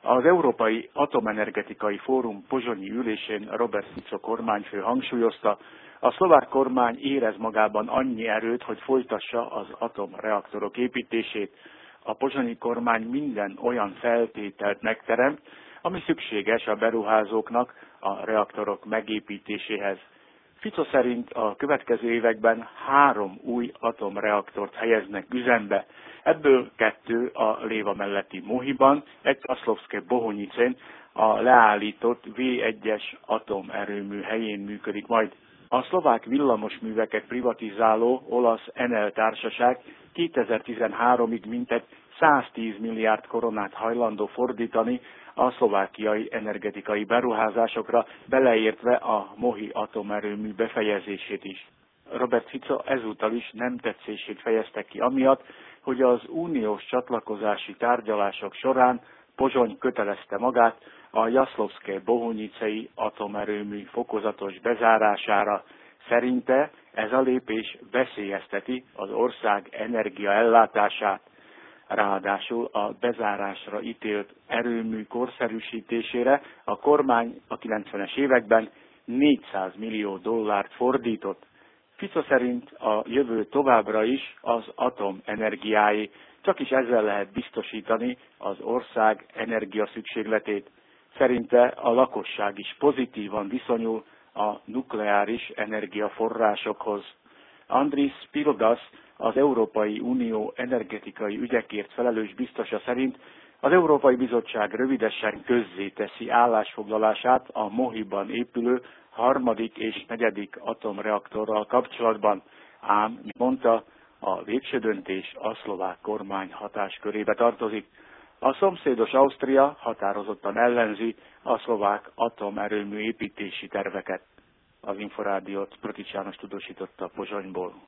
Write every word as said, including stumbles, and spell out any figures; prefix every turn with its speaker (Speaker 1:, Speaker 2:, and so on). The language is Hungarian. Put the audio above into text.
Speaker 1: Az Európai Atomenergetikai Fórum pozsonyi ülésén Robert Fico kormányfő hangsúlyozta, a szlovák kormány érez magában annyi erőt, hogy folytassa az atomreaktorok építését. A pozsonyi kormány minden olyan feltételt megteremt, ami szükséges a beruházóknak a reaktorok megépítéséhez. Fico szerint a következő években három új atomreaktort helyeznek üzembe, ebből kettő a Léva melletti Mohiban, egy Aszlovszke-Bohonyicén, a leállított vé egyes atomerőmű helyén működik majd. A szlovák villamosműveket privatizáló olasz Enel társaság kétezer-tizenháromig mintegy száztíz milliárd koronát hajlandó fordítani a szlovákiai energetikai beruházásokra, beleértve a Mohi atomerőmű befejezését is. Robert Fico ezúttal is nem tetszését fejezte ki amiatt, hogy az uniós csatlakozási tárgyalások során Pozsony kötelezte magát a Jászlóvszke-Bohonyicei atomerőmű fokozatos bezárására. Szerinte ez a lépés veszélyezteti az ország energiaellátását. Ráadásul a bezárásra ítélt erőmű korszerűsítésére a kormány a kilencvenes években négyszáz millió dollárt fordított. Fico szerint a jövő továbbra is az atomenergiáé, csak is ezzel lehet biztosítani az ország energiaszükségletét. Szerinte a lakosság is pozitívan viszonyul a nukleáris energiaforrásokhoz. Andris Spirdosz, az Európai Unió energetikai ügyekért felelős biztosa szerint az Európai Bizottság rövidesen közzéteszi állásfoglalását a Mohiban épülő harmadik és negyedik atomreaktorral kapcsolatban, ám, mint mondta, a végső döntés a szlovák kormány hatáskörébe tartozik. A szomszédos Ausztria határozottan ellenzi a szlovák atomerőmű építési terveket. Az Inforádiót Protics János tudósította Pozsonyból.